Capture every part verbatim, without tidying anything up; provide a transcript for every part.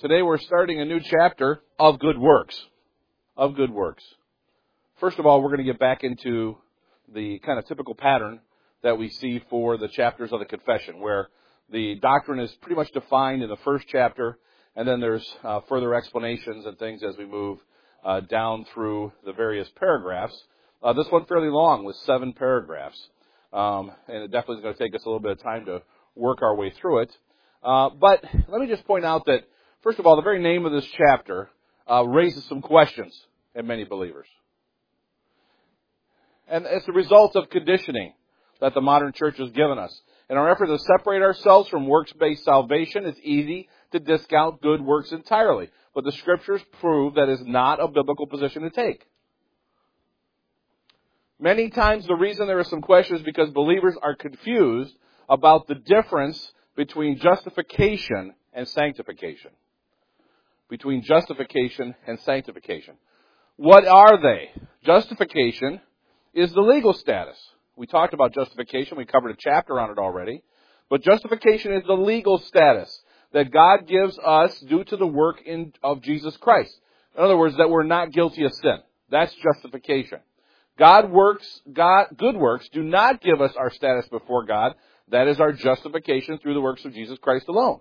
Today we're starting a new chapter of good works. Of good works. First of all, we're going to get back into the kind of typical pattern that we see for the chapters of the confession, where the doctrine is pretty much defined in the first chapter, and then there's uh, further explanations and things as we move uh, down through the various paragraphs. Uh, this one fairly long with seven paragraphs, um, and it definitely is going to take us a little bit of time to work our way through it. Uh, but let me just point out that, first of all, the very name of this chapter uh, raises some questions in many believers. And it's a result of conditioning that the modern church has given us. In our effort to separate ourselves from works-based salvation, it's easy to discount good works entirely. But the Scriptures prove that is not a biblical position to take. Many times the reason there are some questions is because believers are confused about the difference between justification and sanctification. Between justification and sanctification. What are they? Justification is the legal status. We talked about justification. We covered a chapter on it already. But justification is the legal status that God gives us due to the work in, of Jesus Christ. In other words, that we're not guilty of sin. That's justification. God works, God, good works do not give us our status before God. That is our justification through the works of Jesus Christ alone.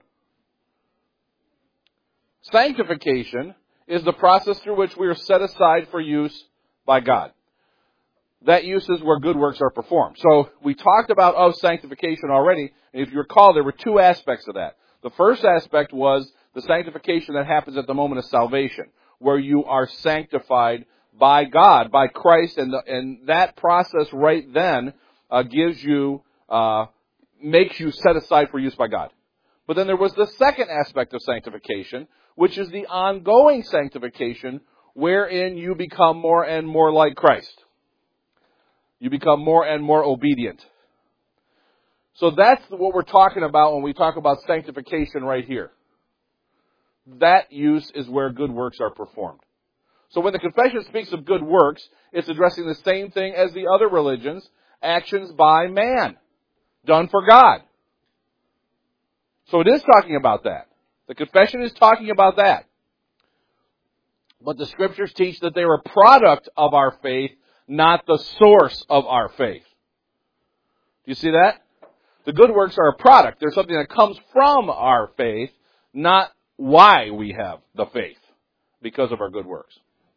Sanctification is the process through which we are set aside for use by God. That use is where good works are performed. So we talked about of sanctification already, and if you recall, there were two aspects of that. The first aspect was the sanctification that happens at the moment of salvation, where you are sanctified by God, by Christ, and, the, and that process right then uh, gives you, uh, makes you set aside for use by God. But then there was the second aspect of sanctification, which is the ongoing sanctification, wherein you become more and more like Christ. You become more and more obedient. So that's what we're talking about when we talk about sanctification right here. That use is where good works are performed. So when the confession speaks of good works, it's addressing the same thing as the other religions, actions by man, done for God. So it is talking about that. The confession is talking about that. But the Scriptures teach that they are a product of our faith, not the source of our faith. Do you see that? The good works are a product. They're something that comes from our faith, not why we have the faith, because of our good works.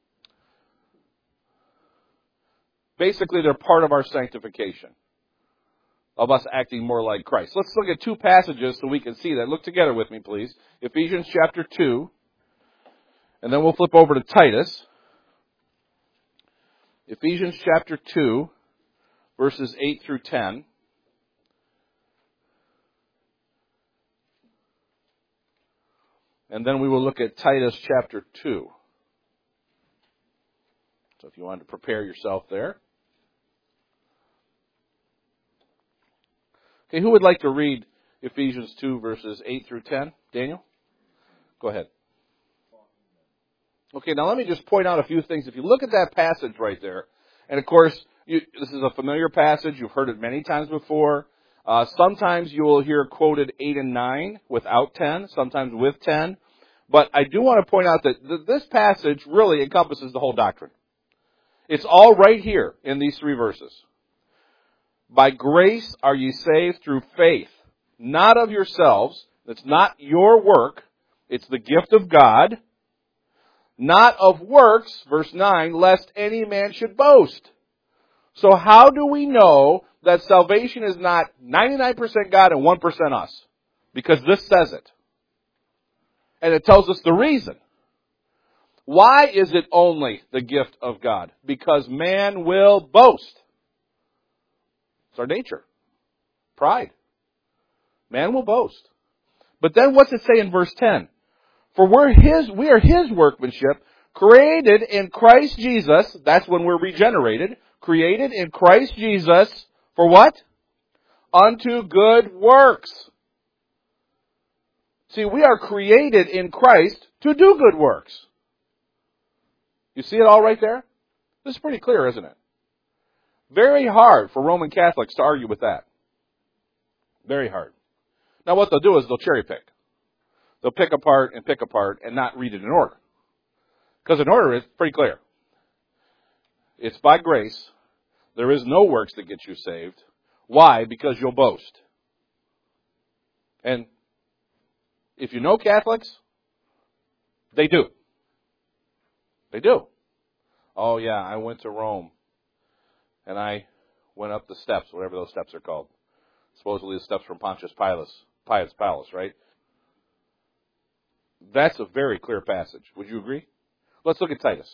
Basically, they're part of our sanctification, of us acting more like Christ. Let's look at two passages so we can see that. Look together with me, please. Ephesians chapter two, and then we'll flip over to Titus. Ephesians chapter two, verses eight through ten. And then we will look at Titus chapter two. So if you wanted to prepare yourself there. Okay, who would like to read Ephesians two, verses eight through ten? Daniel? Go ahead. Okay, now let me just point out a few things. If you look at that passage right there, and of course, you, this is a familiar passage. You've heard it many times before. Uh, sometimes you will hear quoted eight and nine without ten, sometimes with ten. But I do want to point out that th- this passage really encompasses the whole doctrine. It's all right here in these three verses. By grace are ye saved through faith, not of yourselves. It's not your work. It's the gift of God. Not of works, verse nine, lest any man should boast. So how do we know that salvation is not ninety-nine percent God and one percent us? Because this says it. And it tells us the reason. Why is it only the gift of God? Because man will boast. It's our nature. Pride. Man will boast. But then what's it say in verse ten? For we're his, we are his workmanship, created in Christ Jesus. That's when we're regenerated. Created in Christ Jesus for what? Unto good works. See, we are created in Christ to do good works. You see it all right there? This is pretty clear, isn't it? Very hard for Roman Catholics to argue with that. Very hard. Now what they'll do is they'll cherry pick. they'll pick apart and pick apart and not read it in order. Because in order is pretty clear. It's by grace. There is no works that get you saved. Why? Because you'll boast. And if you know Catholics, they do. They do. Oh yeah, I went to Rome and I went up the steps, whatever those steps are called. Supposedly the steps from Pontius Pilate, Pilate's palace, right? That's a very clear passage. Would you agree? Let's look at Titus.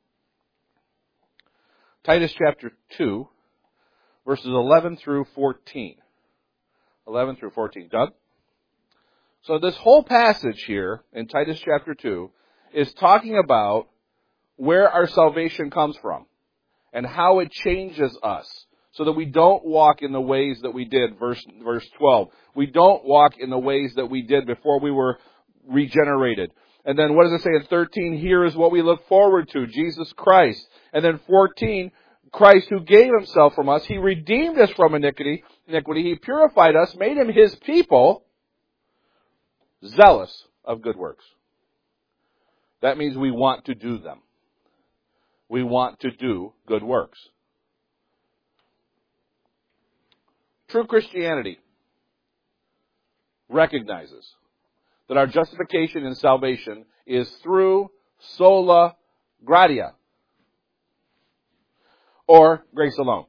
Titus chapter two, verses eleven through fourteen. eleven through fourteen. Doug? So this whole passage here in Titus chapter two is talking about where our salvation comes from and how it changes us so that we don't walk in the ways that we did, verse, verse twelve. We don't walk in the ways that we did before we were regenerated. And then what does it say in thirteen? Here is what we look forward to, Jesus Christ. And then fourteen, Christ who gave himself from us. He redeemed us from iniquity. iniquity. He purified us, made him his people, zealous of good works. That means we want to do them. We want to do good works. True Christianity recognizes that our justification and salvation is through sola gratia, or grace alone.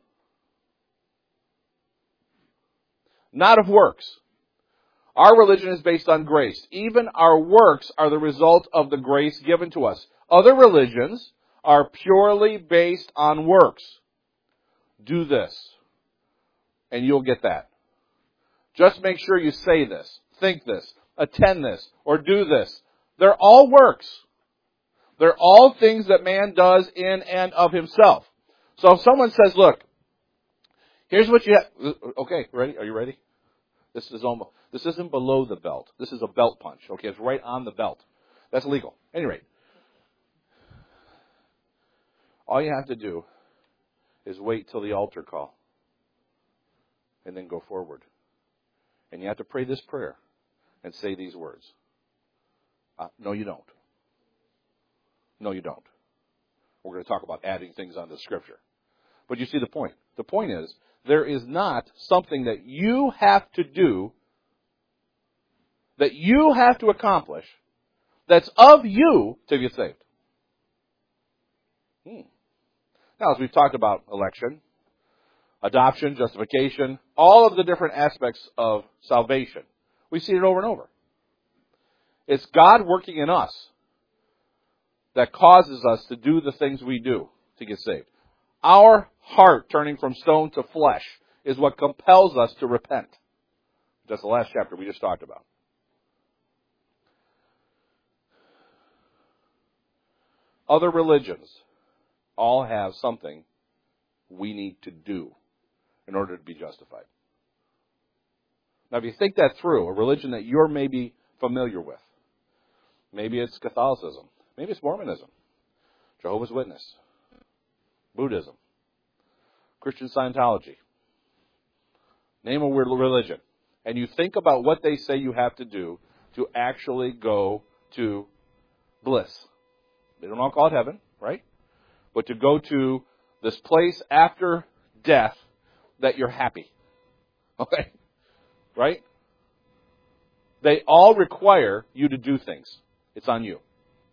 Not of works. Our religion is based on grace. Even our works are the result of the grace given to us. Other religions are purely based on works. Do this, and you'll get that. Just make sure you say this, think this, attend this, or do this. They're all works. They're all things that man does in and of himself. So if someone says, look, here's what you have. Okay, ready? Are you ready? This is almost, this isn't below the belt. This is a belt punch. Okay, it's right on the belt. That's legal. At any rate, all you have to do is wait till the altar call and then go forward. And you have to pray this prayer and say these words. Uh, no, you don't. No, you don't. We're going to talk about adding things onto Scripture. But you see the point. The point is, there is not something that you have to do, that you have to accomplish, that's of you to get saved. Hmm. Now, as we've talked about election, adoption, justification, all of the different aspects of salvation, we see it over and over. It's God working in us that causes us to do the things we do to get saved. Our heart turning from stone to flesh is what compels us to repent. That's the last chapter we just talked about. Other religions all have something we need to do in order to be justified. Now, if you think that through, a religion that you're maybe familiar with, maybe it's Catholicism, maybe it's Mormonism, Jehovah's Witness, Buddhism, Christian Scientology, name a weird religion, and you think about what they say you have to do to actually go to bliss. They don't all call it heaven, right? But to go to this place after death that you're happy. Okay? Right? They all require you to do things. It's on you.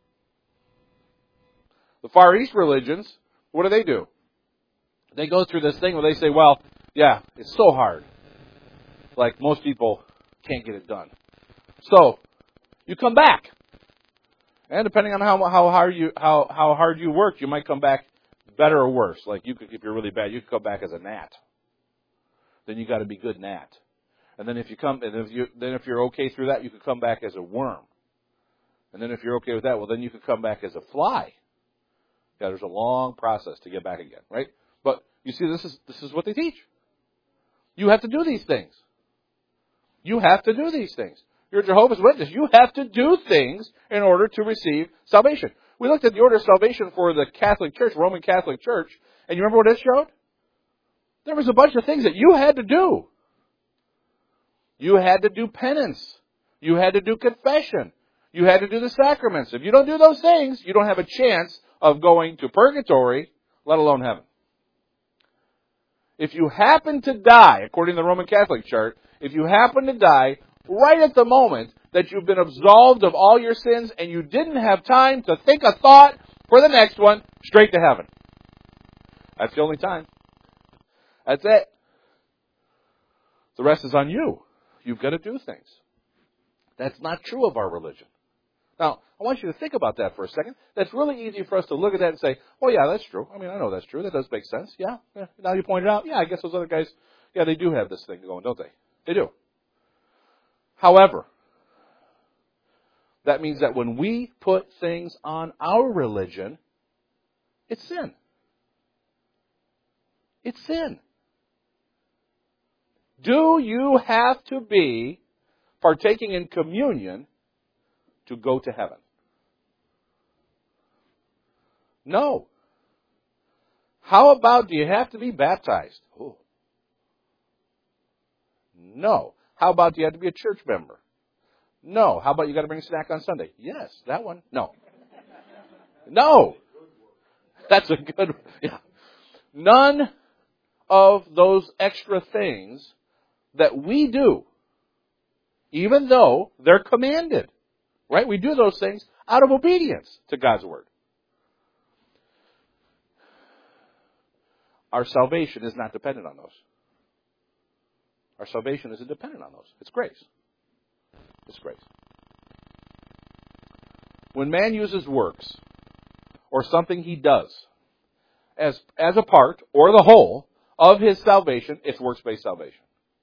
The Far East religions, what do they do? They go through this thing where they say, well, yeah, it's so hard. Like most people can't get it done. So, you come back. And depending on how how hard you how, how hard you work, you might come back better or worse. Like you could, if you're really bad, you could come back as a gnat. Then you got to be good gnat. And then if you come, and if you then if you're okay through that, you could come back as a worm. And then if you're okay with that, well, then you could come back as a fly. Yeah, there's a long process to get back again, right? But you see, this is this is what they teach. You have to do these things. You have to do these things. You're a Jehovah's Witness. You have to do things in order to receive salvation. We looked at the order of salvation for the Catholic Church, Roman Catholic Church, and you remember what it showed? There was a bunch of things that you had to do. You had to do penance. You had to do confession. You had to do the sacraments. If you don't do those things, you don't have a chance of going to purgatory, let alone heaven. If you happen to die, according to the Roman Catholic chart, if you happen to die right at the moment that you've been absolved of all your sins and you didn't have time to think a thought for the next one, straight to heaven. That's the only time. That's it. The rest is on you. You've got to do things. That's not true of our religion. Now, I want you to think about that for a second. That's really easy for us to look at that and say, oh yeah, that's true. I mean, I know that's true. That does make sense. Yeah. yeah. Now you pointed out, yeah, I guess those other guys, yeah, they do have this thing going, don't they? They do. However, that means that when we put things on our religion, it's sin. It's sin. Do you have to be partaking in communion to go to heaven? No. How about, do you have to be baptized? Ooh. No. How about, do you have to be a church member? No. How about you got to bring a snack on Sunday? Yes, that one. No. No. That's a good, yeah. None of those extra things that we do, even though they're commanded, right? We do those things out of obedience to God's Word. Our salvation is not dependent on those. Our salvation isn't dependent on those. It's grace. It's grace. When man uses works, or something he does, as, as a part, or the whole, of his salvation, it's works-based salvation.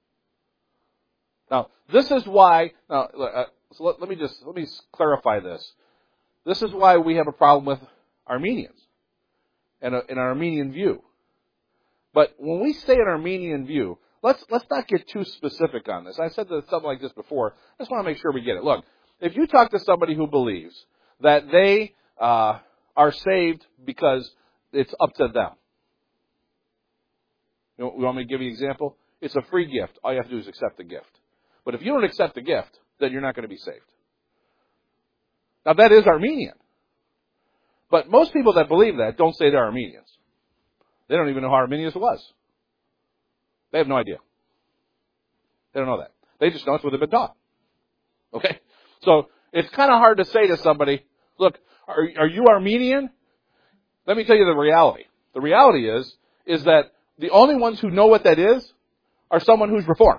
Now, this is why, now, uh, so let, let me just, let me clarify this. This is why we have a problem with Armenians, and a, an Armenian view. But when we say an Armenian view, let's, let's not get too specific on this. I said something like this before. I just want to make sure we get it. Look, if you talk to somebody who believes that they, uh, are saved because it's up to them. You, know, you want me to give you an example? It's a free gift. All you have to do is accept the gift. But if you don't accept the gift, then you're not going to be saved. Now, that is Armenian. But most people that believe that don't say they're Armenians. They don't even know how Arminius was. They have no idea. They don't know that. They just know it's what they've been taught. Okay? So, it's kind of hard to say to somebody, look, are, are you Armenian? Let me tell you the reality. The reality is, is that the only ones who know what that is are someone who's Reformed.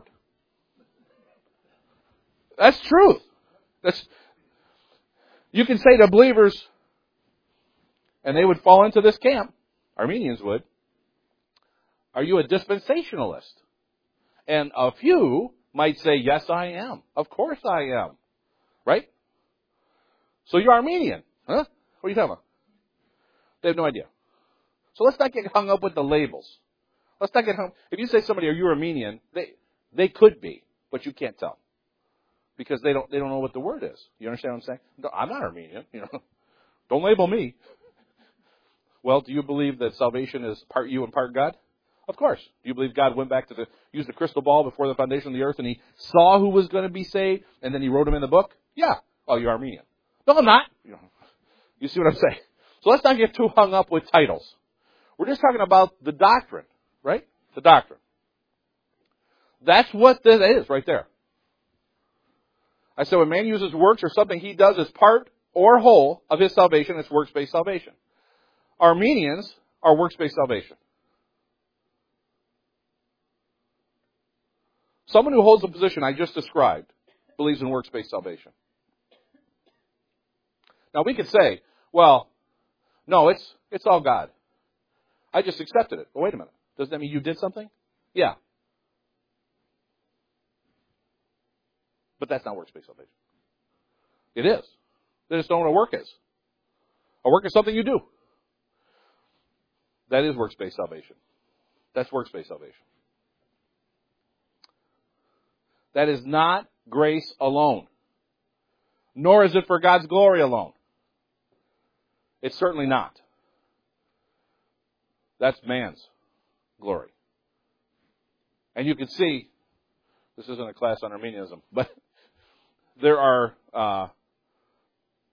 That's truth. That's, you can say to believers, and they would fall into this camp, Armenians would, are you a dispensationalist? And a few might say, yes, I am. Of course I am. Right? So you're Armenian. Huh? What are you talking about? They have no idea. So let's not get hung up with the labels. Let's not get hung. If you say somebody, are you Armenian? They, they could be, but you can't tell. Because they don't, they don't know what the word is. You understand what I'm saying? No, I'm not Armenian. You know, don't label me. Well, do you believe that salvation is part you and part God? Of course. Do you believe God went back to the, use the crystal ball before the foundation of the earth and he saw who was going to be saved and then he wrote them in the book? Yeah. Oh, you're Armenian. No, I'm not. You know, you see what I'm saying? So let's not get too hung up with titles. We're just talking about the doctrine, right? The doctrine. That's what this is right there. I said when man uses works or something he does as part or whole of his salvation, it's works-based salvation. Armenians are works-based salvation. Someone who holds the position I just described believes in works-based salvation. Now we could say, well, no, it's it's all God. I just accepted it. Well, wait a minute. Does that mean you did something? Yeah. But that's not works-based salvation. It is. They just don't know what a work is. A work is something you do. That is works-based salvation. That's works-based salvation. That is not grace alone. Nor is it for God's glory alone. It's certainly not. That's man's glory. And you can see, this isn't a class on Armenianism, but there are uh,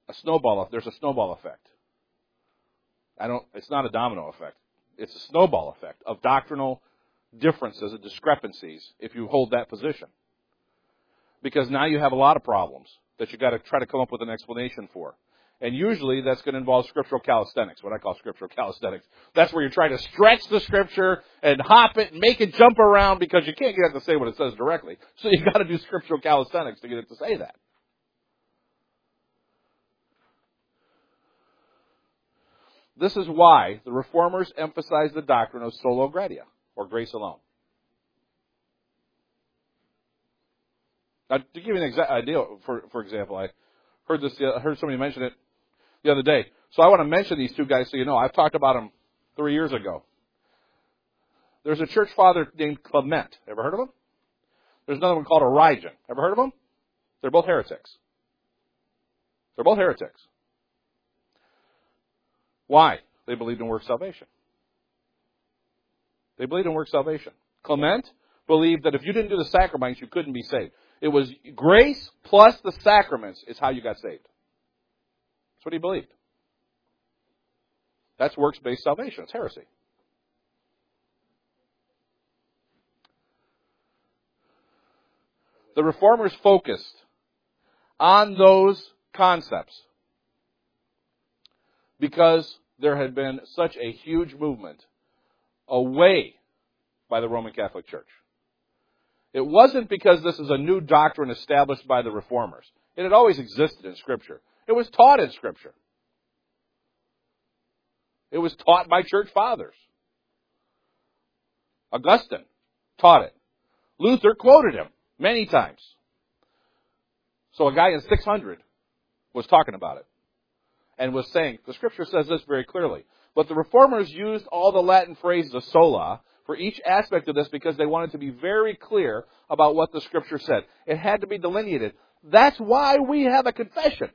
a snowball, there's a snowball effect. I don't, it's not a domino effect. It's a snowball effect of doctrinal differences and discrepancies if you hold that position. Because now you have a lot of problems that you got to try to come up with an explanation for. And usually that's going to involve scriptural calisthenics, what I call scriptural calisthenics. That's where you're trying to stretch the scripture and hop it and make it jump around because you can't get it to say what it says directly. So you got to do scriptural calisthenics to get it to say that. This is why the Reformers emphasize the doctrine of sola gratia, or grace alone. Now, to give you an exa- idea, for, for example, I heard this. I heard somebody mention it the other day. So I want to mention these two guys so you know. I've talked about them three years ago. There's a church father named Clement. Ever heard of him? There's another one called Origen. Ever heard of them? They're both heretics. They're both heretics. Why? They believed in work salvation. They believed in work salvation. Clement believed that if you didn't do the sacraments, you couldn't be saved. It was grace plus the sacraments is how you got saved. That's what he believed. That's works-based salvation. It's heresy. The Reformers focused on those concepts because there had been such a huge movement away by the Roman Catholic Church. It wasn't because this is a new doctrine established by the Reformers. It had always existed in Scripture. It was taught in Scripture. It was taught by church fathers. Augustine taught it. Luther quoted him many times. So a guy in six hundred was talking about it and was saying, the Scripture says this very clearly. But the Reformers used all the Latin phrases of sola for each aspect of this because they wanted to be very clear about what the Scripture said. It had to be delineated. That's why we have a confession.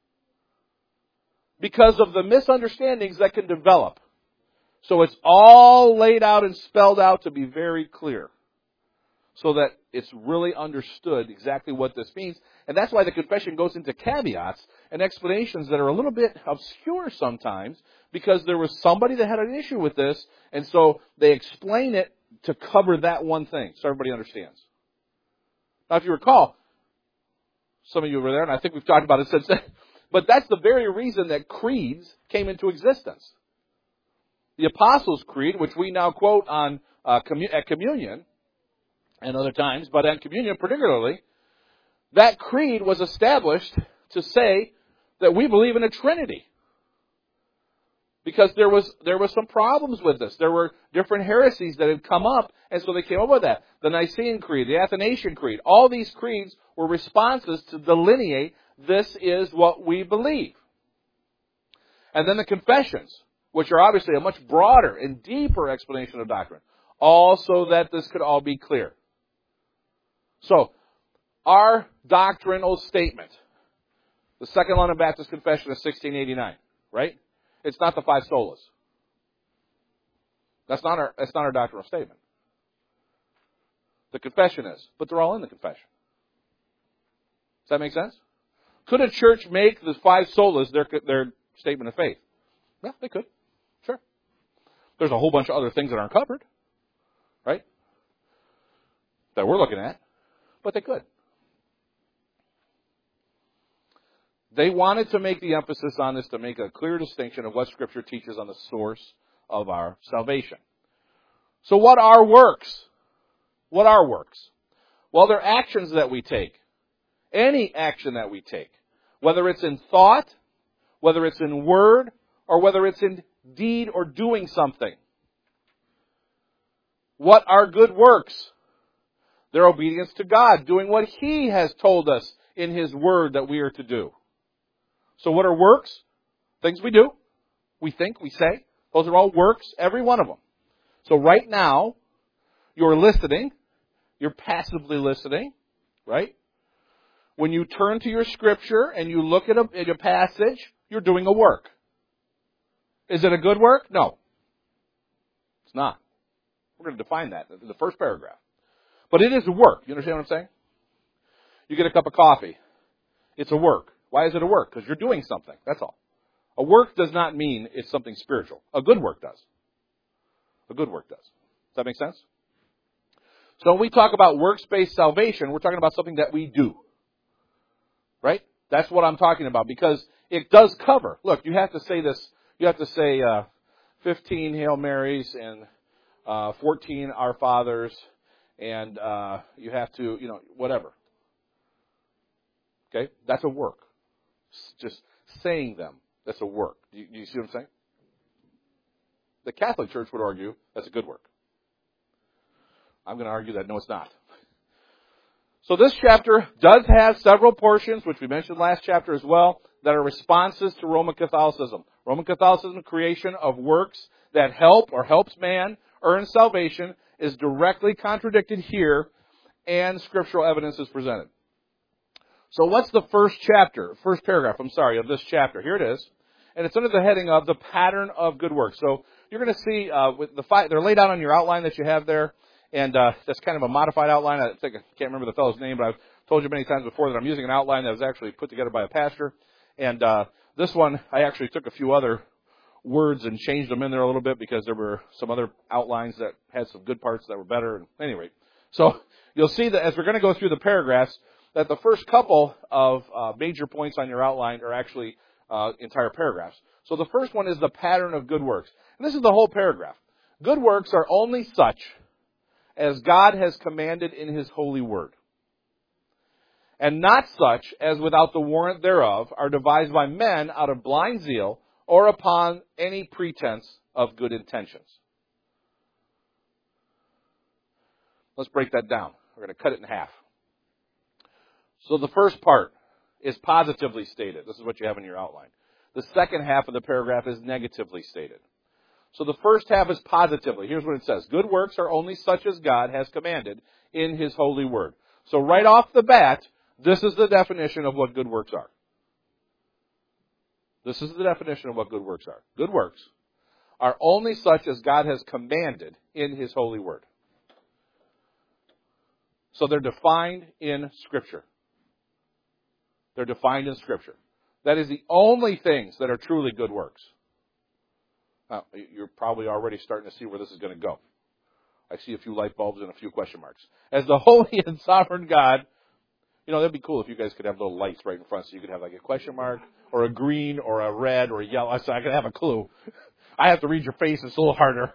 Because of the misunderstandings that can develop. So it's all laid out and spelled out to be very clear. So that it's really understood exactly what this means. And that's why the confession goes into caveats and explanations that are a little bit obscure sometimes, because there was somebody that had an issue with this, and so they explain it to cover that one thing, so everybody understands. Now, if you recall, some of you were there, and I think we've talked about it since then, but that's the very reason that creeds came into existence. The Apostles' Creed, which we now quote on uh, commun- at communion, and other times, but at communion particularly, that creed was established to say that we believe in a Trinity. Because there was there was some problems with this. There were different heresies that had come up, and so they came up with that. The Nicene Creed, the Athanasian Creed, all these creeds were responses to delineate this is what we believe. And then the confessions, which are obviously a much broader and deeper explanation of doctrine, also that this could all be clear. So, our doctrinal statement, the Second London Baptist Confession of sixteen eighty-nine, right? It's not the five solas. That's not our, that's not our doctrinal statement. The confession is, but they're all in the confession. Does that make sense? Could a church make the five solas their, their statement of faith? Yeah, they could. Sure. There's a whole bunch of other things that aren't covered, right? That we're looking at. But they could. They wanted to make the emphasis on this to make a clear distinction of what Scripture teaches on the source of our salvation. So what are works? What are works? Well, they're actions that we take. Any action that we take. Whether it's in thought, whether it's in word, or whether it's in deed or doing something. What are good works? Their obedience to God, doing what He has told us in His Word that we are to do. So what are works? Things we do, we think, we say. Those are all works, every one of them. So right now, you're listening. You're passively listening, right? When you turn to your Scripture and you look at a, at a passage, you're doing a work. Is it a good work? No. It's not. We're going to define that in the first paragraph. But it is a work. You understand what I'm saying? You get a cup of coffee. It's a work. Why is it a work? Because you're doing something. That's all. A work does not mean it's something spiritual. A good work does. A good work does. Does that make sense? So when we talk about works-based salvation, we're talking about something that we do. Right? That's what I'm talking about, because it does cover. Look, you have to say this. You have to say uh, fifteen Hail Marys and uh, fourteen Our Fathers, and uh, you have to, you know, whatever. Okay? That's a work. Just saying them, that's a work. Do you, do you see what I'm saying? The Catholic Church would argue that's a good work. I'm going to argue that no, it's not. So this chapter does have several portions, which we mentioned last chapter as well, that are responses to Roman Catholicism. Roman Catholicism, creation of works that help or helps man earn salvation, is directly contradicted here, and scriptural evidence is presented. So what's the first chapter, first paragraph, I'm sorry, of this chapter? Here it is. And it's under the heading of the pattern of good works. So you're going to see, uh, with the five, they're laid out on your outline that you have there. And uh, that's kind of a modified outline. I think I can't remember the fellow's name, but I've told you many times before that I'm using an outline that was actually put together by a pastor. And uh, this one, I actually took a few other words and changed them in there a little bit because there were some other outlines that had some good parts that were better. And anyway, so you'll see that as we're going to go through the paragraphs, that the first couple of uh, major points on your outline are actually uh, entire paragraphs. So the first one is the pattern of good works. And this is the whole paragraph. Good works are only such as God has commanded in His holy word, and not such as without the warrant thereof are devised by men out of blind zeal or upon any pretense of good intentions. Let's break that down. We're going to cut it in half. So the first part is positively stated. This is what you have in your outline. The second half of the paragraph is negatively stated. So the first half is positively. Here's what it says. Good works are only such as God has commanded in His holy word. So right off the bat, this is the definition of what good works are. This is the definition of what good works are. Good works are only such as God has commanded in His holy word. So they're defined in Scripture. They're defined in Scripture. That is the only things that are truly good works. Now, you're probably already starting to see where this is going to go. I see a few light bulbs and a few question marks. As the holy and sovereign God, you know, that'd be cool if you guys could have little lights right in front so you could have like a question mark or a green or a red or a yellow. So I could have a clue. I have to read your face. It's a little harder.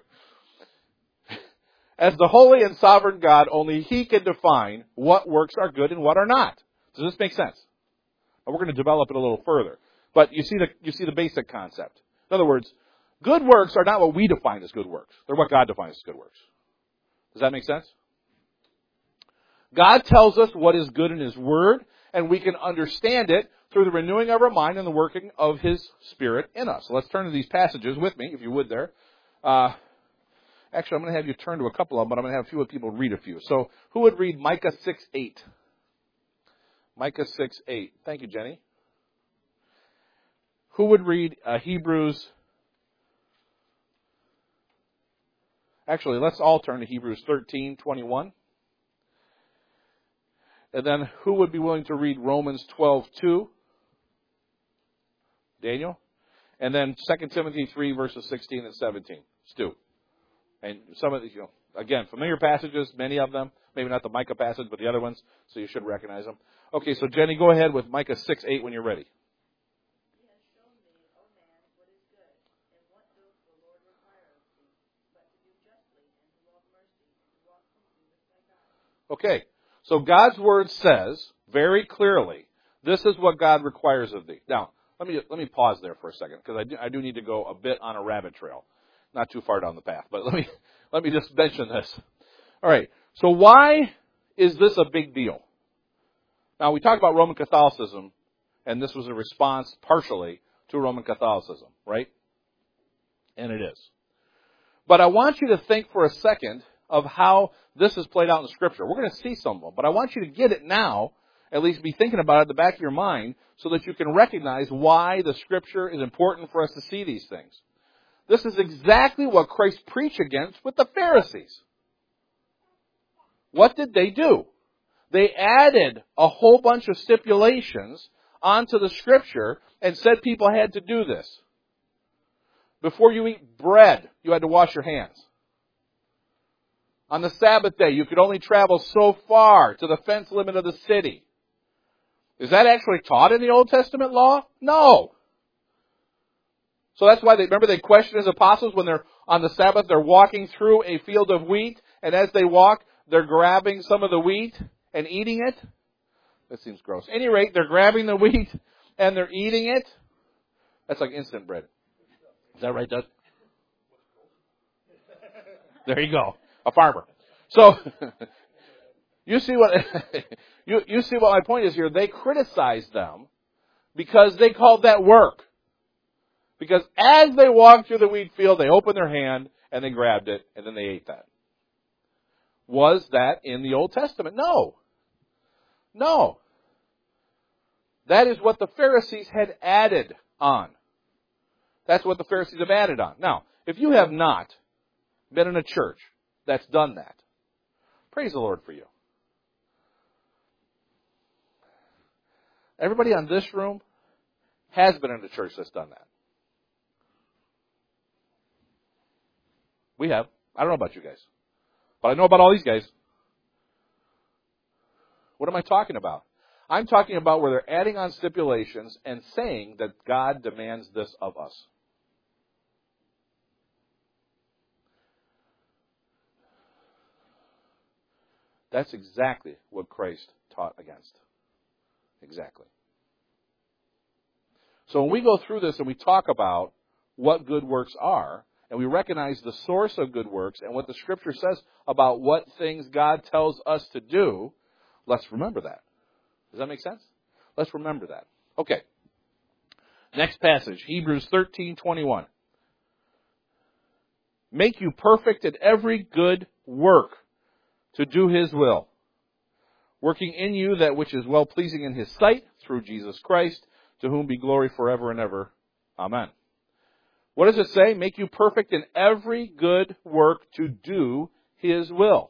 As the holy and sovereign God, only He can define what works are good and what are not. Does this make sense? Well, we're going to develop it a little further. But you see the, you see the basic concept. In other words, good works are not what we define as good works. They're what God defines as good works. Does that make sense? God tells us what is good in His Word, and we can understand it through the renewing of our mind and the working of His Spirit in us. So let's turn to these passages with me, if you would there. Uh, actually, I'm going to have you turn to a couple of them, but I'm going to have a few people read a few. So who would read Micah six eight? Micah six eight. Thank you, Jenny. Who would read uh, Hebrews? Actually, let's all turn to Hebrews thirteen twenty-one. And then who would be willing to read Romans twelve two? Daniel. And then Second Timothy three, verses sixteen and seventeen. Stu. And some of these, you know, again, familiar passages, many of them. Maybe not the Micah passage, but the other ones, so you should recognize them. Okay, so Jenny, go ahead with Micah six eight when you're ready. Okay, so God's Word says very clearly, this is what God requires of thee. Now, let me let me pause there for a second, because I do, I do need to go a bit on a rabbit trail. Not too far down the path, but let me let me just mention this. All right, so why is this a big deal? Now, we talked about Roman Catholicism, and this was a response partially to Roman Catholicism, right? And it is. But I want you to think for a second of how this is played out in Scripture. We're going to see some of them, but I want you to get it now, at least be thinking about it at the back of your mind, so that you can recognize why the Scripture is important for us to see these things. This is exactly what Christ preached against with the Pharisees. What did they do? They added a whole bunch of stipulations onto the Scripture and said people had to do this. Before you eat bread, you had to wash your hands. On the Sabbath day, you could only travel so far to the fence limit of the city. Is that actually taught in the Old Testament law? No. So that's why they, remember they questioned his apostles when they're on the Sabbath, they're walking through a field of wheat, and as they walk, they're grabbing some of the wheat and eating it. That seems gross. At any rate, they're grabbing the wheat and they're eating it. That's like instant bread. Is that right, Doug? There you go. A farmer. So, you see what, you, you see what my point is here. They criticized them because they called that work. Because as they walked through the wheat field, they opened their hand and they grabbed it and then they ate that. Was that in the Old Testament? No. No. That is what the Pharisees had added on. That's what the Pharisees have added on. Now, if you have not been in a church that's done that, praise the Lord for you. Everybody on this room has been in a church that's done that. We have. I don't know about you guys. But I know about all these guys. What am I talking about? I'm talking about where they're adding on stipulations and saying that God demands this of us. That's exactly what Christ taught against. Exactly. So when we go through this and we talk about what good works are, and we recognize the source of good works and what the Scripture says about what things God tells us to do, let's remember that. Does that make sense? Let's remember that. Okay. Next passage, Hebrews thirteen twenty-one. Make you perfect in every good work to do His will, working in you that which is well-pleasing in His sight through Jesus Christ, to whom be glory forever and ever. Amen. What does it say? Make you perfect in every good work to do His will.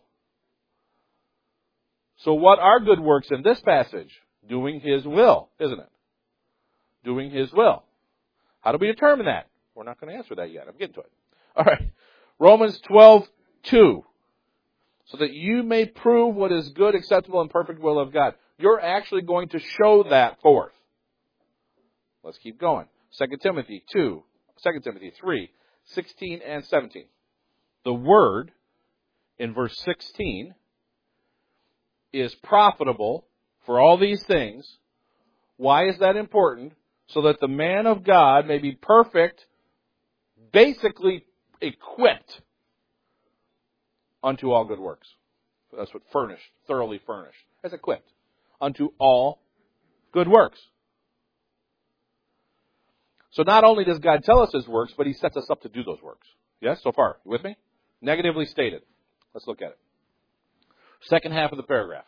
So what are good works in this passage? Doing His will, isn't it? Doing His will. How do we determine that? We're not going to answer that yet. I'm getting to it. All right. Romans twelve two. So that you may prove what is good, acceptable, and perfect will of God. You're actually going to show that forth. Let's keep going. Second Timothy two. Second Timothy three, sixteen and seventeen. The word in verse sixteen is profitable for all these things. Why is that important? So that the man of God may be perfect, basically equipped unto all good works. That's what furnished, thoroughly furnished. That's equipped unto all good works. So not only does God tell us His works, but He sets us up to do those works. Yes, so far? You with me? Negatively stated. Let's look at it. Second half of the paragraph.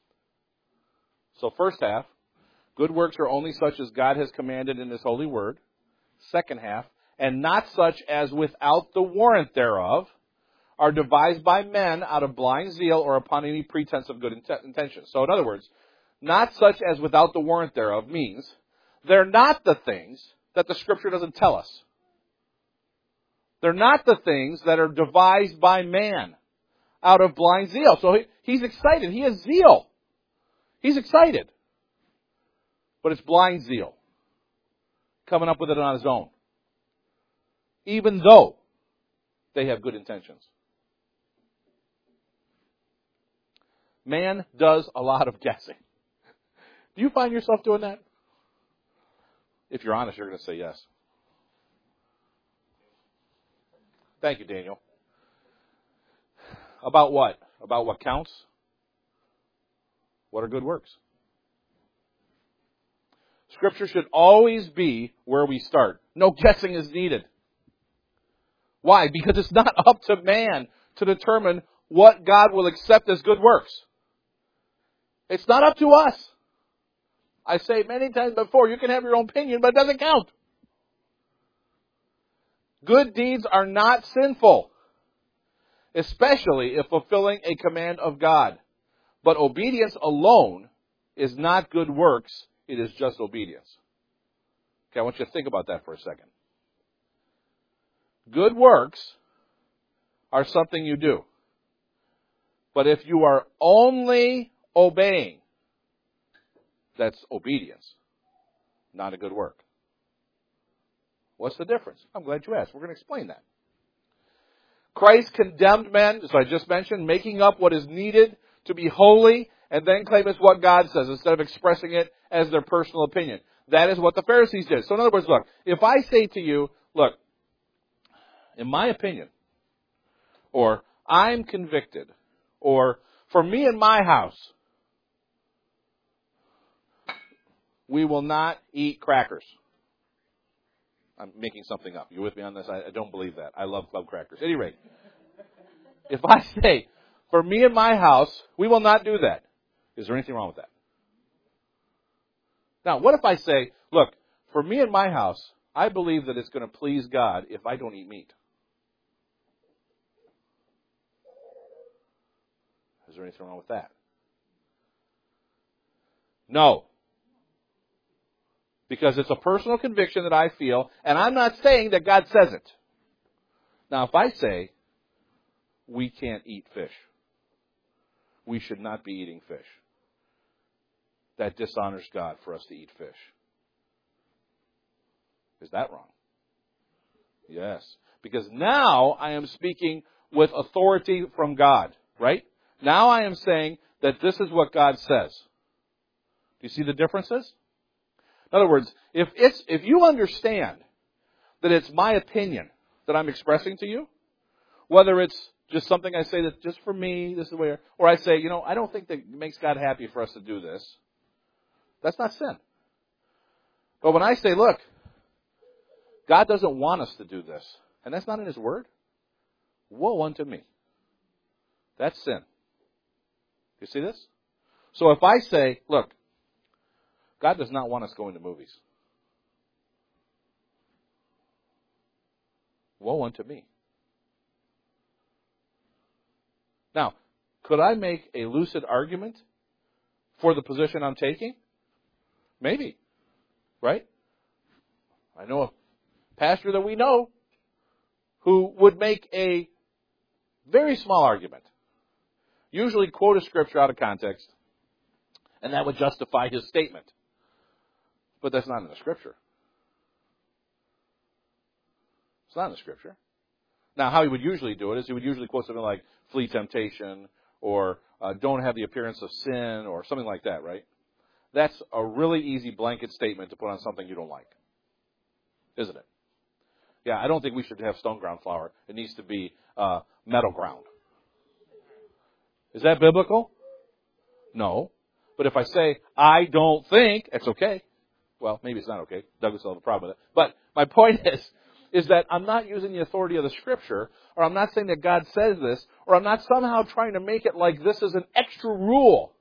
So first half, good works are only such as God has commanded in His holy word. Second half, and not such as without the warrant thereof are devised by men out of blind zeal or upon any pretense of good intention. So in other words, not such as without the warrant thereof means they're not the things that the Scripture doesn't tell us. They're not the things that are devised by man out of blind zeal. So he, he's excited. He has zeal. He's excited. But it's blind zeal. Coming up with it on his own. Even though they have good intentions. Man does a lot of guessing. Do you find yourself doing that? If you're honest, you're going to say yes. Thank you, Daniel. About what? About what counts? What are good works? Scripture should always be where we start. No guessing is needed. Why? Because it's not up to man to determine what God will accept as good works. It's not up to us. I say many times before, you can have your own opinion, but it doesn't count. Good deeds are not sinful, especially if fulfilling a command of God. But obedience alone is not good works It is just obedience. Okay, I want you to think about that for a second. Good works are something you do. But if you are only obeying, that's obedience, not a good work. What's the difference? I'm glad you asked. We're going to explain that. Christ condemned men, as I just mentioned, making up what is needed to be holy and then claim it's what God says instead of expressing it as their personal opinion. That is what the Pharisees did. So in other words, look, if I say to you, look, in my opinion, or I'm convicted, or for me and my house, we will not eat crackers. I'm making something up. You with me on this? I, I don't believe that. I love club crackers. At any rate, if I say, for me and my house, we will not do that, is there anything wrong with that? Now, what if I say, look, for me and my house, I believe that it's going to please God if I don't eat meat? Is there anything wrong with that? No. Because it's a personal conviction that I feel, and I'm not saying that God says it. Now, if I say, we can't eat fish, we should not be eating fish, that dishonors God for us to eat fish. Is that wrong? Yes. Because now I am speaking with authority from God, right? Now I am saying that this is what God says. Do you see the differences? In other words, if it's, if you understand that it's my opinion that I'm expressing to you, whether it's just something I say that just for me, this is the way, or I say, you know, I don't think that it makes God happy for us to do this, that's not sin. But when I say, look, God doesn't want us to do this, and that's not in His Word, woe unto me. That's sin. You see this? So if I say, look, God does not want us going to movies, woe unto me. Now, could I make a lucid argument for the position I'm taking? Maybe. Right? I know a pastor that we know who would make a very small argument, usually quote a scripture out of context, and that would justify his statement. But that's not in the Scripture. It's not in the Scripture. Now, how he would usually do it is he would usually quote something like, flee temptation, or uh, don't have the appearance of sin, or something like that, right? That's a really easy blanket statement to put on something you don't like. Isn't it? Yeah, I don't think we should have stone ground flour. It needs to be uh, meadow ground. Is that biblical? No. But if I say, I don't think, it's okay. Well, maybe it's not okay. Douglas will have a problem with it. But my point is, is that I'm not using the authority of the Scripture, or I'm not saying that God says this, or I'm not somehow trying to make it like this is an extra rule.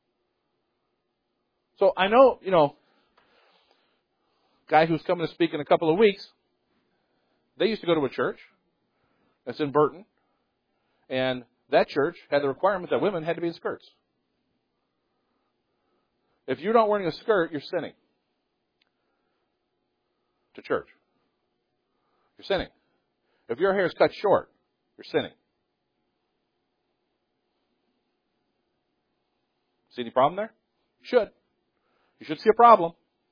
So I know, you know, guy who's coming to speak in a couple of weeks, they used to go to a church that's in Burton, and that church had the requirement that women had to be in skirts. If you're not wearing a skirt, you're sinning. To church. You're sinning. If your hair is cut short, you're sinning. See any problem there? You should. You should see a problem.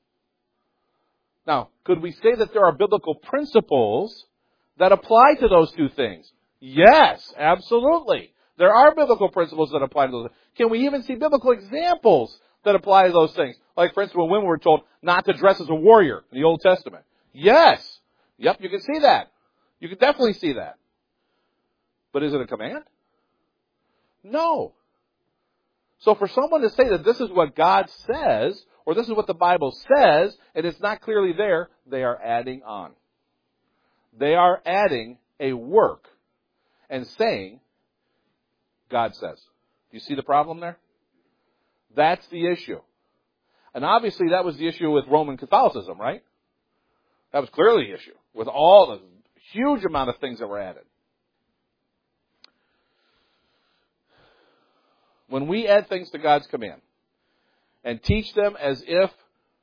Now, could we say that there are biblical principles that apply to those two things? Yes, absolutely. There are biblical principles that apply to those. Can we even see biblical examples that apply to those things? Like, for instance, when women were told not to dress as a warrior in the Old Testament. Yes. Yep, you can see that. You can definitely see that. But is it a command? No. So for someone to say that this is what God says, or this is what the Bible says, and it's not clearly there, they are adding on. They are adding a work and saying, God says. Do you see the problem there? That's the issue. And obviously that was the issue with Roman Catholicism, right? That was clearly the issue, with all the huge amount of things that were added. When we add things to God's command and teach them as if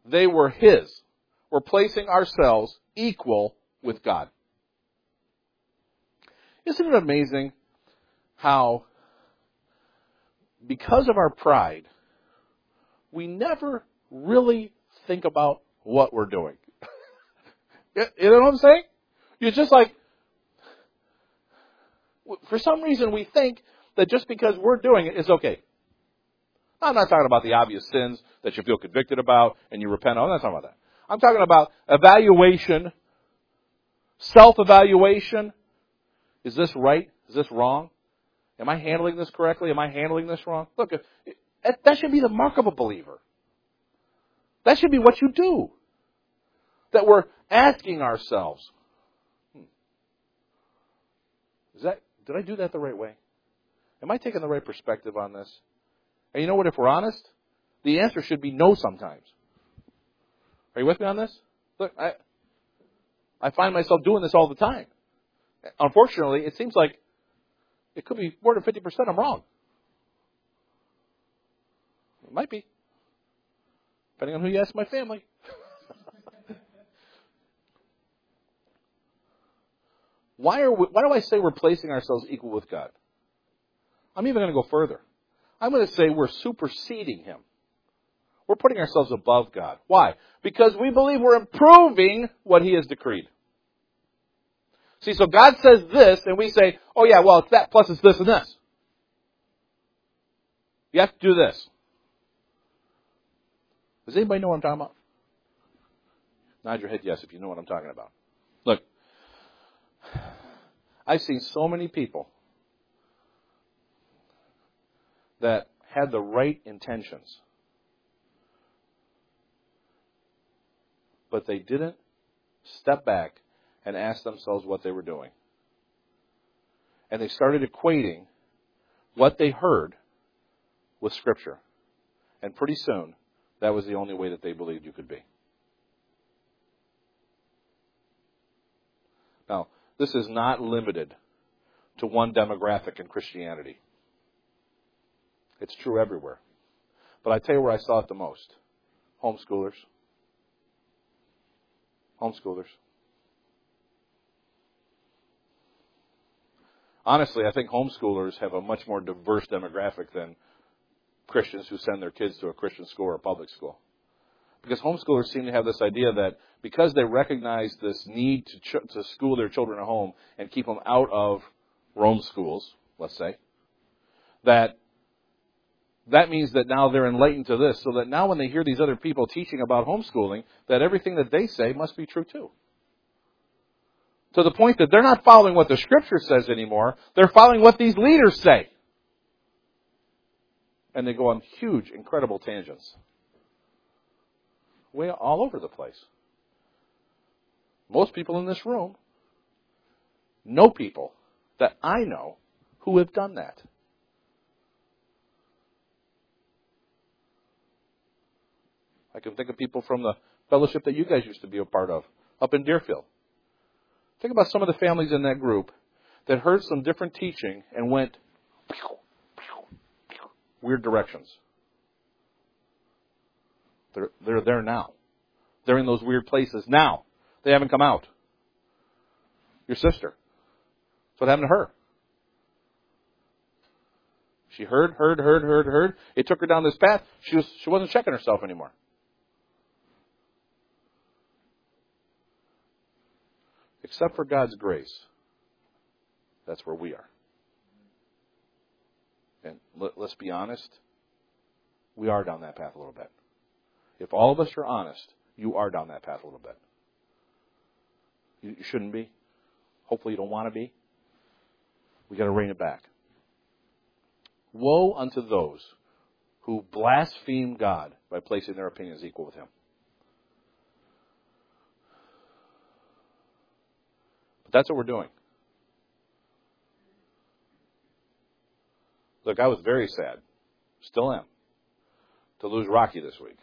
they were His. We're placing ourselves equal with God. Isn't it amazing how, because of our pride, we never really think about what we're doing? You know what I'm saying? You're just like, for some reason we think that just because we're doing it is okay. I'm not talking about the obvious sins that you feel convicted about and you repent of. I'm not talking about that. I'm talking about evaluation, self-evaluation. Is this right? Is this wrong? Am I handling this correctly? Am I handling this wrong? Look, that should be the mark of a believer. That should be what you do. That we're asking ourselves, hmm, is that, did I do that the right way? Am I taking the right perspective on this? And you know what, if we're honest, the answer should be no sometimes. Are you with me on this? Look, I, I find myself doing this all the time. Unfortunately, it seems like it could be more than fifty percent I'm wrong. It might be. Depending on who you ask my family. Why are we, why do I say we're placing ourselves equal with God? I'm even going to go further. I'm going to say we're superseding Him. We're putting ourselves above God. Why? Because we believe we're improving what He has decreed. See, so God says this, and we say, oh yeah, well, it's that plus it's this and this. You have to do this. Does anybody know what I'm talking about? Nod your head yes if you know what I'm talking about. Look, I've seen so many people that had the right intentions, but they didn't step back and ask themselves what they were doing. And they started equating what they heard with Scripture. And pretty soon, that was the only way that they believed you could be. Now, this is not limited to one demographic in Christianity. It's true everywhere. But I tell you where I saw it the most. Homeschoolers. Homeschoolers. Honestly, I think homeschoolers have a much more diverse demographic than Christians who send their kids to a Christian school or a public school. Because homeschoolers seem to have this idea that because they recognize this need to ch- to school their children at home and keep them out of Rome schools, let's say, that that means that now they're enlightened to this, so that now when they hear these other people teaching about homeschooling, that everything that they say must be true too. To the point that they're not following what the Scripture says anymore, they're following what these leaders say. And they go on huge, incredible tangents. Way all over the place. Most people in this room know people that I know who have done that. I can think of people from the fellowship that you guys used to be a part of, up in Deerfield. Think about some of the families in that group that heard some different teaching and went weird directions. They're, they're there now. They're in those weird places now. They haven't come out. Your sister. That's what happened to her. She heard, heard, heard, heard, heard. It took her down this path. She was, she wasn't checking herself anymore. Except for God's grace, that's where we are. And let, let's be honest, we are down that path a little bit. If all of us are honest, you are down that path a little bit. You, you shouldn't be. Hopefully you don't want to be. We've got to rein it back. Woe unto those who blaspheme God by placing their opinions equal with Him. That's what we're doing. Look, I was very sad, still am, to lose Rocky this week.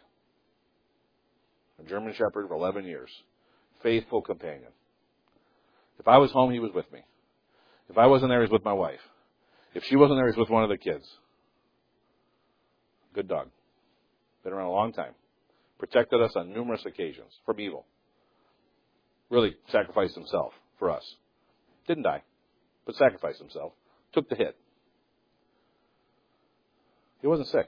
A German Shepherd for eleven years. Faithful companion. If I was home, he was with me. If I wasn't there, he was with my wife. If she wasn't there, he was with one of the kids. Good dog. Been around a long time. protected us on numerous occasions from evil. Really sacrificed himself for us. Didn't die, but sacrificed himself. Took the hit. He wasn't sick.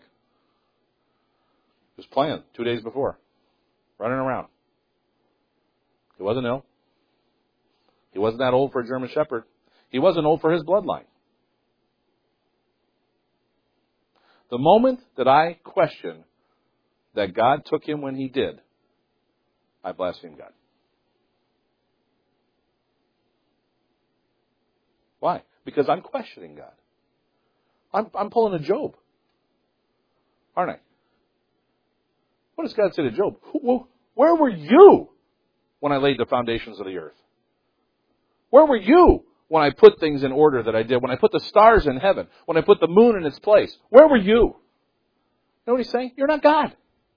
He was playing two days before, running around. He wasn't ill. He wasn't that old for a German Shepherd. He wasn't old for his bloodline. The moment that I question that God took him when he did, I blaspheme God. Why? Because I'm questioning God. I'm, I'm pulling a Job. Aren't I? What does God say to Job? Where were you when I laid the foundations of the earth? Where were you when I put things in order that I did? When I put the stars in heaven? When I put the moon in its place? Where were you? You know what he's saying? You're not God.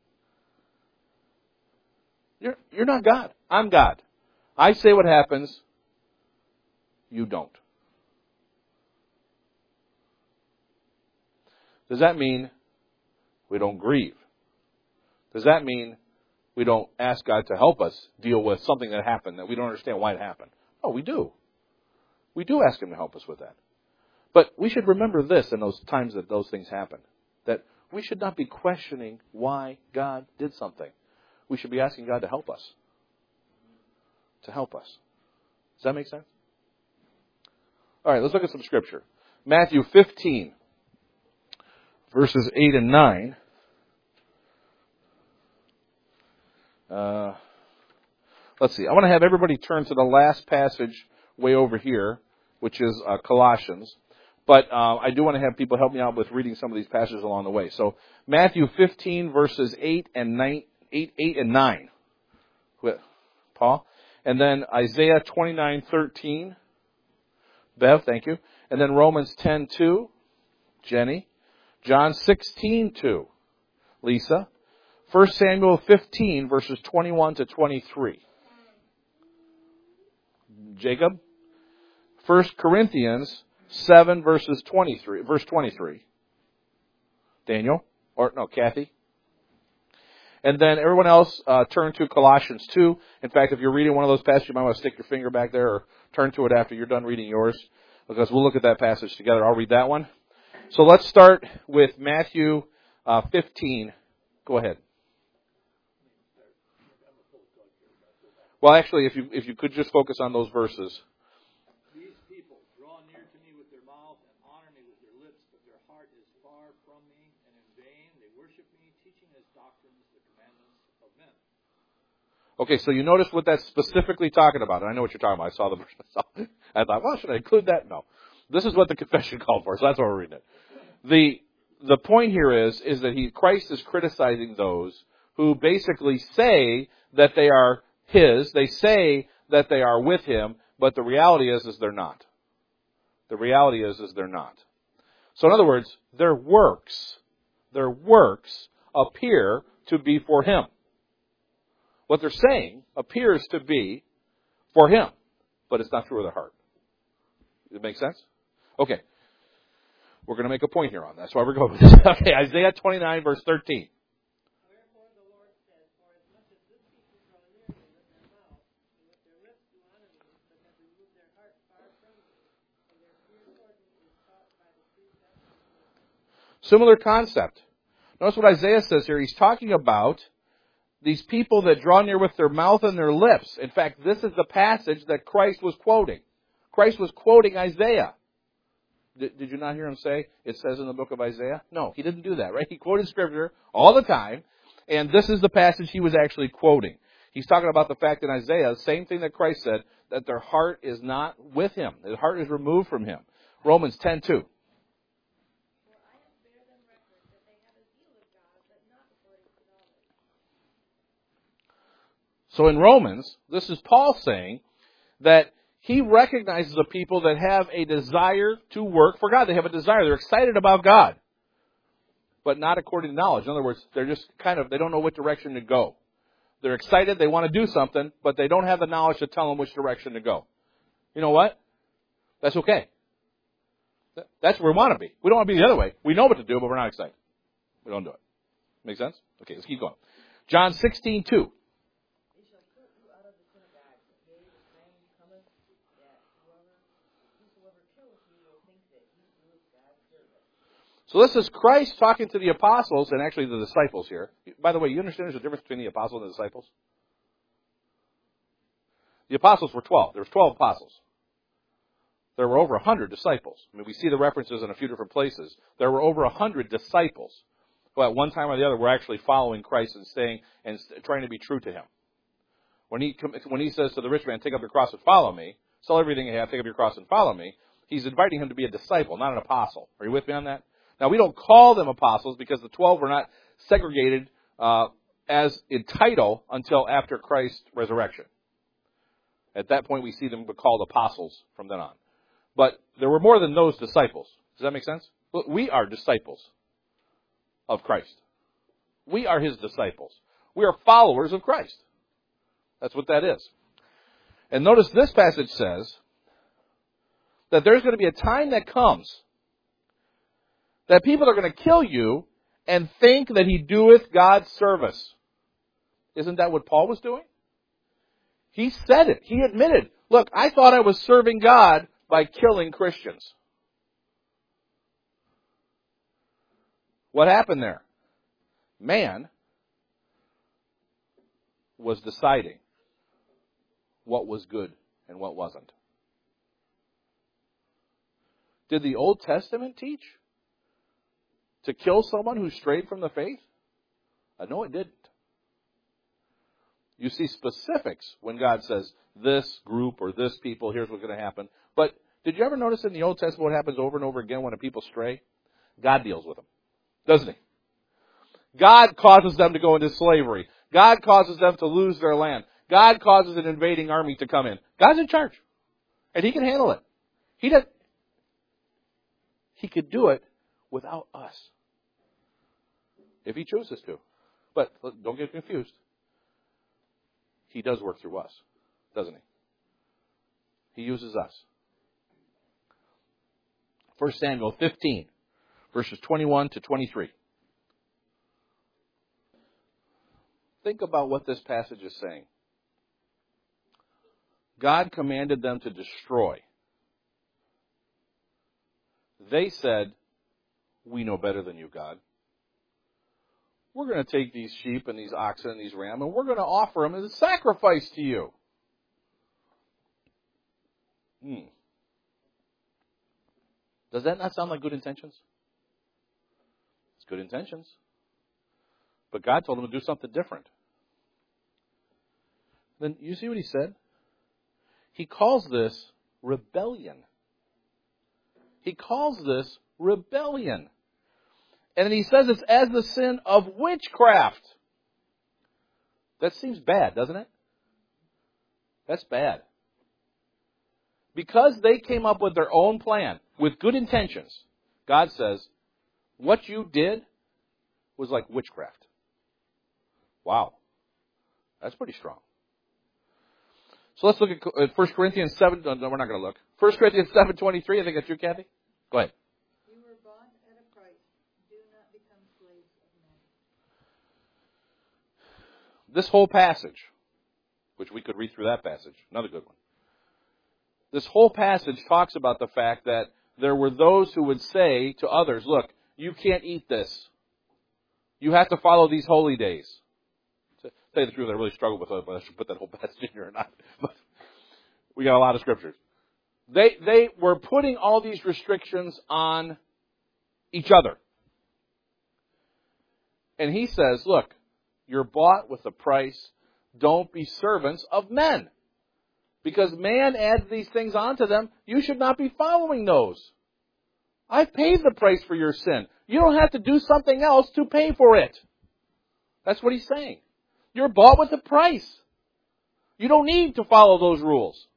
You're, you're not God. I'm God. I say what happens. You don't. Does that mean we don't grieve? Does that mean we don't ask God to help us deal with something that happened that we don't understand why it happened? No, we do. We do ask Him to help us with that. But we should remember this in those times that those things happen. That we should not be questioning why God did something. We should be asking God to help us. To help us. Does that make sense? All right, let's look at some scripture. Matthew fifteen, verses eight and nine. Uh, let's see. I want to have everybody turn to the last passage way over here, which is uh, Colossians. But uh, I do want to have people help me out with reading some of these passages along the way. So Matthew fifteen, verses eight and nine, eight, eight and nine. Paul, and then Isaiah twenty-nine thirteen. Bev, thank you. And then Romans ten two. Jenny. John sixteen two. Lisa. First Samuel fifteen, verses twenty-one to twenty-three. Jacob. First Corinthians seven, verses twenty-three, verse twenty-three. Daniel, or no, Kathy. And then everyone else uh, turn to Colossians two. In fact, if you're reading one of those passages, you might want to stick your finger back there or turn to it after you're done reading yours, because we'll look at that passage together. I'll read that one. So let's start with Matthew uh, fifteen. Go ahead. Well, actually, if you if you could just focus on those verses. These people draw near to me with their mouth and honor me with their lips, but their heart is far from me, and in vain they worship me, teaching as doctrines the commandments of men. Okay, so you notice what that's specifically talking about. And I know what you're talking about. I saw the verse. I thought, well, should I include that? No. This is what the confession called for, so that's why we're reading it. The the point here is, is that he Christ is criticizing those who basically say that they are His. They say that they are with Him, but the reality is, is they're not. The reality is, is they're not. So in other words, their works, their works appear to be for Him. What they're saying appears to be for Him, but it's not true of their heart. Does it make sense? Okay. We're going to make a point here on that. That's why we're going with this. Okay, Isaiah twenty-nine, verse thirteen. Wherefore the Lord says, for as much as this people draw near me with their mouth, and with their lips do honor me, but have removed their heart far from me, and their fear toward me is taught by the precepts of men. Similar concept. Notice what Isaiah says here. He's talking about these people that draw near with their mouth and their lips. In fact, this is the passage that Christ was quoting. Christ was quoting Isaiah. Did, did you not hear him say, it says in the book of Isaiah? No, he didn't do that, right? He quoted Scripture all the time, and this is the passage he was actually quoting. He's talking about the fact in Isaiah, the same thing that Christ said, that their heart is not with Him. Their heart is removed from Him. Romans ten two. So in Romans, this is Paul saying that he recognizes the people that have a desire to work for God. They have a desire. They're excited about God, but not according to knowledge. In other words, they're just kind of, they don't know what direction to go. They're excited. They want to do something, but they don't have the knowledge to tell them which direction to go. You know what? That's okay. That's where we want to be. We don't want to be the other way. We know what to do, but we're not excited. We don't do it. Make sense? Okay, let's keep going. John sixteen two. They shall put you out of the synagogues. Yea, the time cometh that whoever, whosoever killeth you will think that he doeth God's service. So this is Christ talking to the apostles and actually the disciples here. By the way, you understand there's a difference between the apostles and the disciples? The apostles were twelve. There was twelve apostles. There were over a hundred disciples. I mean, we see the references in a few different places. There were over a hundred disciples who at one time or the other were actually following Christ and staying and trying to be true to Him. When he, when he says to the rich man, take up your cross and follow me, sell everything you have, take up your cross and follow me, he's inviting him to be a disciple, not an apostle. Are you with me on that? Now, we don't call them apostles because the twelve were not segregated uh, as in title until after Christ's resurrection. At that point, we see them called apostles from then on. But there were more than those disciples. Does that make sense? We are disciples of Christ. We are His disciples. We are followers of Christ. That's what that is. And notice this passage says that there's going to be a time that comes that people are going to kill you and think that he doeth God's service. Isn't that what Paul was doing? He said it. He admitted, look, I thought I was serving God by killing Christians. What happened there? Man was deciding what was good and what wasn't. Did the Old Testament teach to kill someone who strayed from the faith? Uh, no, it didn't. You see specifics when God says, this group or this people, here's what's going to happen. But did you ever notice in the Old Testament what happens over and over again when a people stray? God deals with them, doesn't He? God causes them to go into slavery. God causes them to lose their land. God causes an invading army to come in. God's in charge. And He can handle it. He does. He could do it without us. If He chooses to. But don't get confused. He does work through us, doesn't He? He uses us. First Samuel fifteen, verses twenty-one to twenty-three. Think about what this passage is saying. God commanded them to destroy. They said, we know better than you, God. We're going to take these sheep and these oxen and these rams, and we're going to offer them as a sacrifice to you. Hmm. Does that not sound like good intentions? It's good intentions. But God told them to do something different. Then you see what He said? He calls this rebellion. He calls this rebellion. And then He says it's as the sin of witchcraft. That seems bad, doesn't it? That's bad. Because they came up with their own plan, with good intentions, God says, what you did was like witchcraft. Wow. That's pretty strong. So let's look at First Corinthians seven. No, we're not going to look. First Corinthians seven twenty-three. I think that's you, Kathy. Go ahead. You were bought at a price. Do not become slaves of men. This whole passage, which we could read through that passage, another good one. This whole passage talks about the fact that there were those who would say to others, look, you can't eat this. You have to follow these holy days. To tell you the truth, I really struggled with whether I should put that whole passage in here or not. But we got a lot of scriptures. They, they were putting all these restrictions on each other. And he says, look, you're bought with a price. Don't be servants of men. Because man adds these things onto them. You should not be following those. I've paid the price for your sin. You don't have to do something else to pay for it. That's what he's saying. You're bought with a price. You don't need to follow those rules.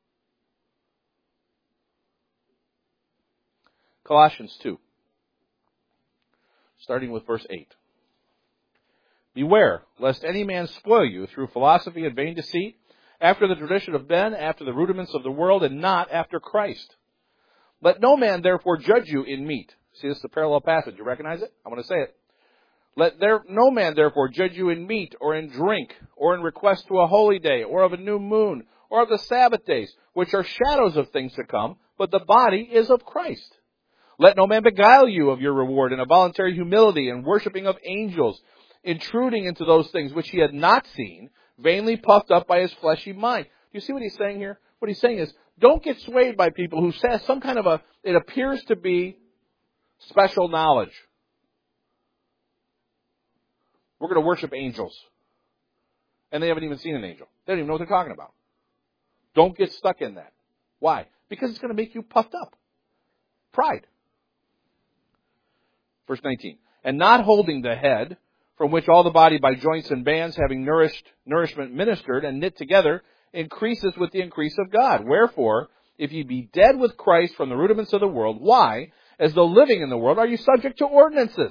Colossians two, starting with verse eight. Beware, lest any man spoil you through philosophy and vain deceit, after the tradition of men, after the rudiments of the world, and not after Christ. Let no man therefore judge you in meat. See, this is a parallel passage. You recognize it? I'm going to say it. Let there no man therefore judge you in meat or in drink or in request to a holy day or of a new moon or of the Sabbath days, which are shadows of things to come, but the body is of Christ. Let no man beguile you of your reward in a voluntary humility and worshiping of angels, intruding into those things which he had not seen, vainly puffed up by his fleshy mind. Do you see what he's saying here? What he's saying is, don't get swayed by people who say some kind of a, it appears to be special knowledge. We're going to worship angels. And they haven't even seen an angel. They don't even know what they're talking about. Don't get stuck in that. Why? Because it's going to make you puffed up. Pride. Verse nineteen. And not holding the head, from which all the body by joints and bands, having nourished, nourishment ministered and knit together, increases with the increase of God. Wherefore, if ye be dead with Christ from the rudiments of the world, why, as though living in the world, are you subject to ordinances?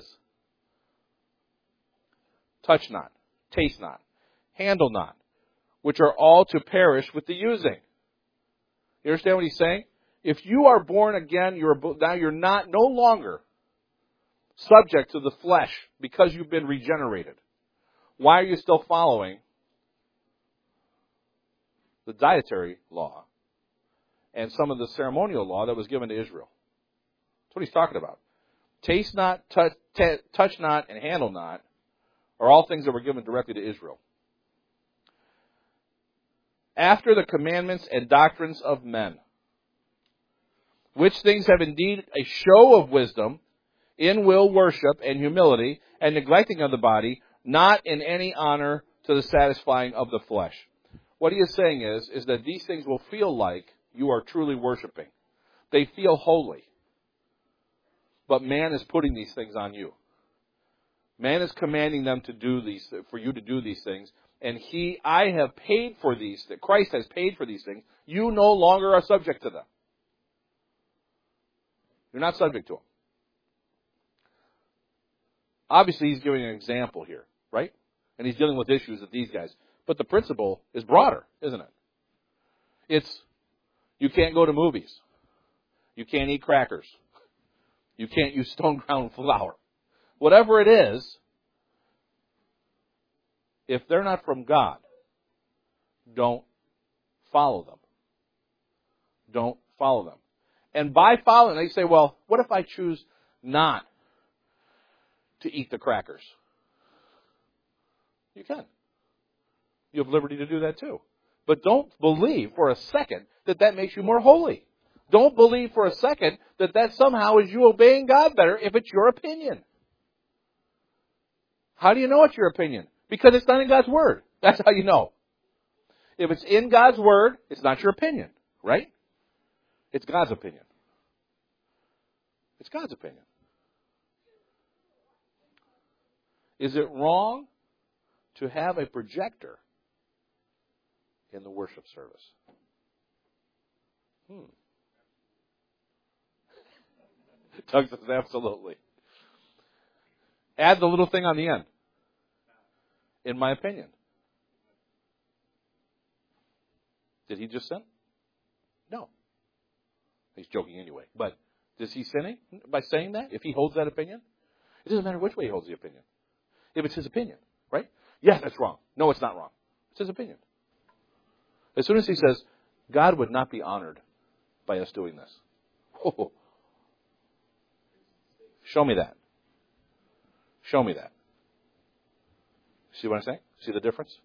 Touch not, taste not, handle not, which are all to perish with the using. You understand what he's saying? If you are born again, you're now you're not no longer subject to the flesh because you've been regenerated. Why are you still following the dietary law and some of the ceremonial law that was given to Israel? That's what he's talking about. Taste not, touch, t- touch not, and handle not are all things that were given directly to Israel. After the commandments and doctrines of men, which things have indeed a show of wisdom, in will worship and humility, and neglecting of the body, not in any honor to the satisfying of the flesh. What he is saying is, is that these things will feel like you are truly worshiping. They feel holy. But man is putting these things on you. Man is commanding them to do these, for you to do these things. And he, I have paid for these, that Christ has paid for these things. You no longer are subject to them. You're not subject to them. Obviously, he's giving an example here, right? And he's dealing with issues of these guys. But the principle is broader, isn't it? It's, you can't go to movies. You can't eat crackers. You can't use stone ground flour. Whatever it is, if they're not from God, don't follow them. Don't follow them. And by following, they say, well, what if I choose not to eat the crackers? You can. You have liberty to do that too. But don't believe for a second that that makes you more holy. Don't believe for a second that that somehow is you obeying God better if it's your opinion. How do you know it's your opinion? Because it's not in God's Word. That's how you know. If it's in God's Word, it's not your opinion, right? It's God's opinion. It's God's opinion. Is it wrong to have a projector in the worship service? Hmm. Doug says absolutely. Add the little thing on the end. In my opinion. Did he just sin? No. He's joking anyway. But is he sinning by saying that? If he holds that opinion? It doesn't matter which way he holds the opinion. If it's his opinion, right? Yeah, that's wrong. No, it's not wrong. It's his opinion. As soon as he says, God would not be honored by us doing this. Oh. Show me that. Show me that. See what I'm saying? See the difference?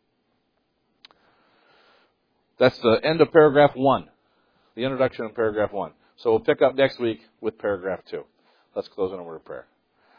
That's the end of paragraph one. The introduction of paragraph one. So we'll pick up next week with paragraph two. Let's close in a word of prayer.